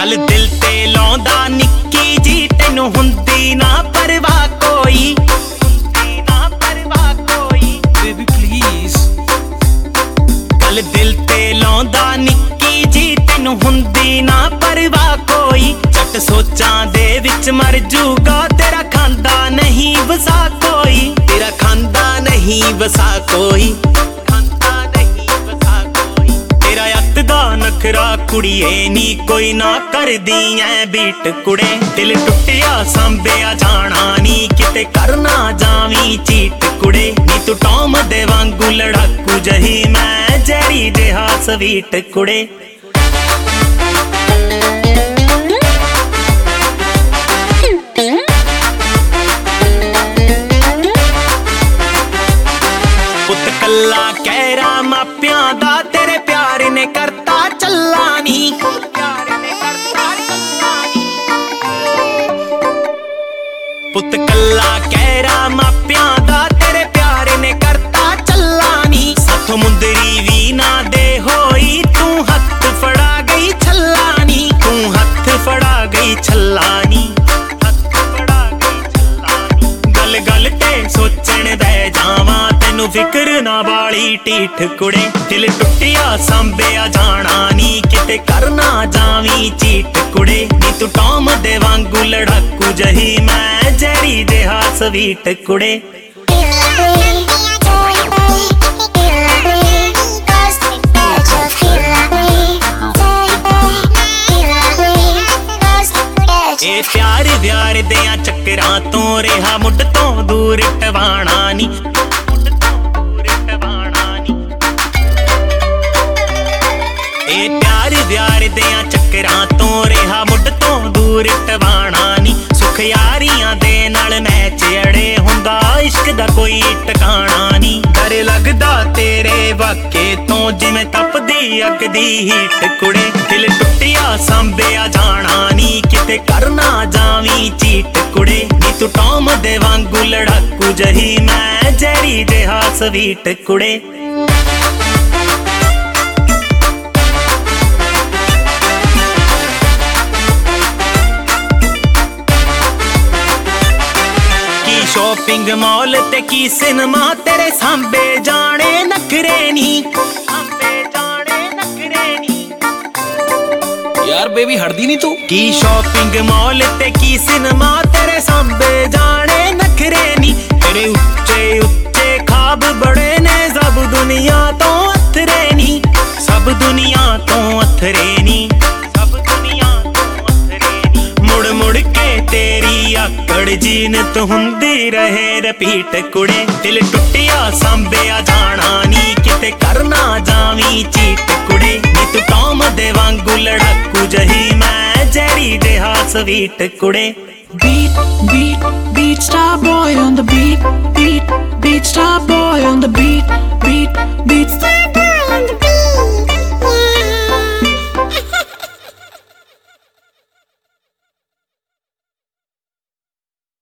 गल दिल ते लाउंदा निक्की जी तैनू हुंदी ना परवाह कोई, हुंदी ना परवाह कोई। Baby please. गल दिल ते लाउंदा निक्की जी तैनू हुंदी ना परवाह कोई। झट सोचां दे विच मर जूगा तेरा खांदा नहीं वसा कोई, तेरा खांदा नहीं वसा कोई, खांदा नहीं वसा कोई। तेरा अत दा नखरा कुड़िए नी कोई ना करदी ऐ बीट कुड़े। दिल टुटिया सांभेया जाना नी किते करना जावी चीट कुड़े। नी तू टॉम दे वांगू लड़ाकू जही मैं जहरी जिहा स्वीट कुड़े। पुत कल्ला कहरा मापियां दा तेरे प्यार ने करता चल्ला नी, प्यार ने करता चल्ला नी। पुत कल्ला कहरा मापियां दा तेरे प्यार ने करता चल्ला नी। सथ मुंदरी भी ना दे होई तू हथ फड़ा गई छल्ला नी, तू हथ फड़ा गई छल्ला नी, हथ फड़ा गई छल्ला नी। गल गल ते सोचण दे जावां तैनू फिक्र ना वाली टीठ कुड़े। दिल टुटिया सांभेया जाना नी किते करना जावी चीट कुड़े। नी तू टॉम दे वांगू लड़ाकू जही मैं जहरी जिहा स्वीट कुड़े। ए प्यार व्यार दियां चक्करां तो रेहा मुड तो दूर टवाना नी, मुड तो दूर टवाना नी। ए प्यार व्यार दियां चक्करां तो रेहा मुड तो दूर टवाना नी। सुख यारियां दे नाल मैच अड़े हुंदा इश्क दा कोई टकाना नी। डर लगदा तेरे वाके तो जिवें तपदी अग दी हीट कुड़े। दिल टुटिया सांभेया जाना नी किते करना जावी चीट कुड़े। नी तू टॉम दे वांगू लड़ाकू जही मैं जहरी जिहा स्वीट कुड़े। शॉपिंग मॉल ते की सिनेमा तेरे सांभे जाने नखरे नी, सांभे जाने नखरे नी। यार बेबी हटदी नहीं तू। की शॉपिंग मॉल ते की सिनेमा तेरे सांभे जाने नखरे नी। तेरे उच्चे उच्चे ख्वाब बड़े ने सब दुनिया तो अथरे नी, सब दुनिया तो अथरे नी, सब दुनिया तो अथरे नी। मुड़ मुड़ के तेरी आकड़ जीनत हुंदी रहे रपीट कुड़े। दिल टुटिया सांभेया जाना नी किते करना जावी चीट कुड़े। नी तू टॉम दे वांगू लड़ाकू जही मैं जहरी जिहा स्वीट कुड़े। Beat, beat, beat star boy on the beat, beat, beat star boy on the beat.